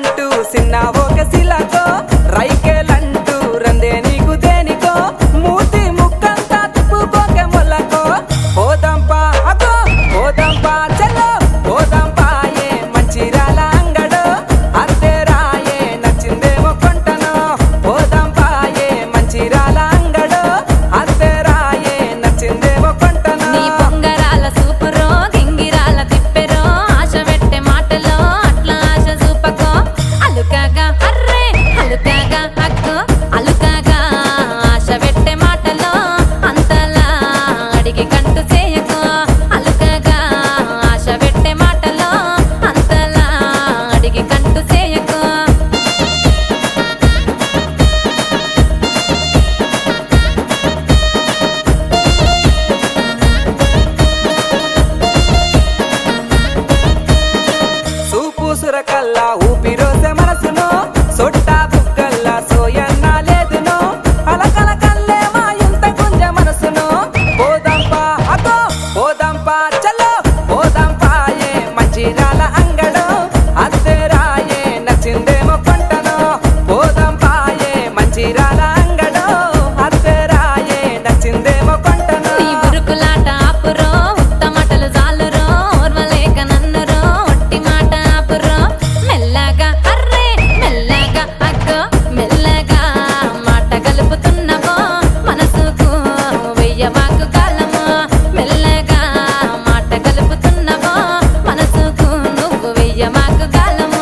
అంటూ సిన్న ఒక శిలకో రైకేలంటూ రందే నీకు దేనికో మూతి ముక్కంతా తిప్పుకోకే మొల్లకో పోదంపా అగో పోదంపా చలో పోదంపా ఏ మంచిరాల అంగడో అత్తేరాయే నచ్చిందేమో కొంటనో పోదంపా ఏ మంచిరాల అంగడో అత్తేరాయే నచ్చిందేమో కొంటనో నీ పొంగరాల సూపురో గింగిరాల తిప్పెరో ఆశ పెట్టే మాటలో అట్లా ఆశ చూపకో అలుకాగా అర్రే అలుకాగా అక్కో అలుకాగా ఆశ పెట్టే మాటలో అంతలా అడిగి కంటు చేయకో అలుకాగా ఆశ పెట్టే మాటలో అంతలా అడిగి కంటు చేయకో సూపు సురకల్లా ఊపిరోసే మనసును సొట్టా బుక్కల్లా సోయన్నా లేదును అలకల కల్లే మా ఇంత గుంజ మనసును పోదంపా అగో పోదంపా చలో పోదంపా ఏ మంచిరాల అంగడో అత్తేరాయే నచ్చిందేమో కొంటనో పోదంపా ఏ మంచిరాల అంగడో అత్తేరాయే నచ్చిందేమో కొంటనో నీ ఉరుకులాట ఆపురో ఉత్తమటలు జాలురో ఓర్వలేక నన్నురో ఒట్టి మాట ఆపురో మెల్లగా అర్రే మెల్లగా అగ్గో మెల్లగా మాట కలుపుతున్నవో మనసుకు వెయ్యవాకు కాలమో మెల్లగా మాట కలుపుతున్నవో మనసుకు నువ్వు వెయ్యవాకు కాలమో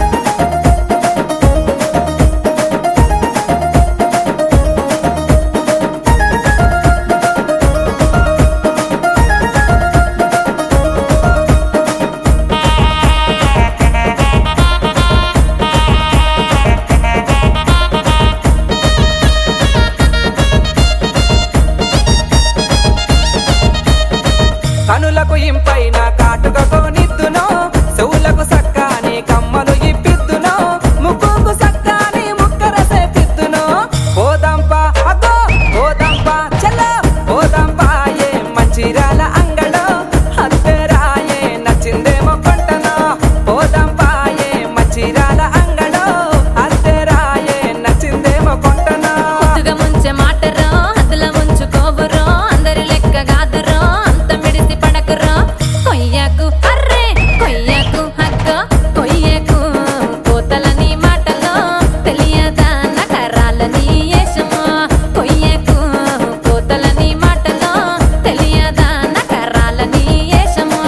కనులకు ఇంపైన కాటుకతో నిద్దునో చెవులకు సక్కాని కమ్మలు ఇప్పిద్దునో ముక్కుకు సక్కాని ముక్కరసే పిద్దునో పోదంపా అగో పోదంపా చలో పోదంపా ఏ మంచిరాల అంగడో అత్తేరాయే నచ్చిందేమో కొంటనో పోదంపా ఏ మంచిరాల అంగడో అత్తేరాయే నచ్చిందేమో కొంటనో ముద్దుగా ముంచే మాటరో అదుల ముంచుకోవురో అందరి లెక్క కాదురో అంత మిడిసి పడకురో కొయ్యకు అర్రే కొయ్యకు అక్కో కొయ్యకు కోతలని మాటలో తెలియదా నకరాలని ఏషమో కొయ్యకు కోతలని మాటలో తెలియదా నకరాలని ఏషమో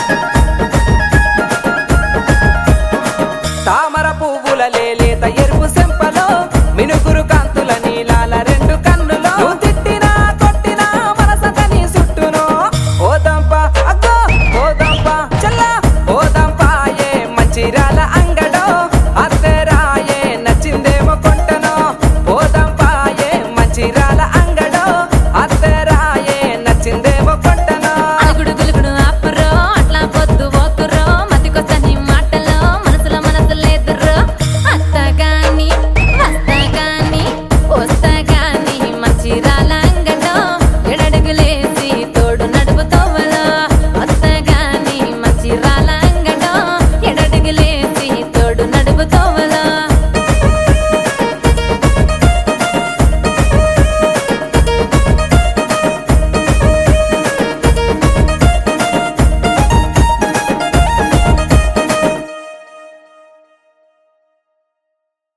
తామర పువ్వుల లేత ఎరుపు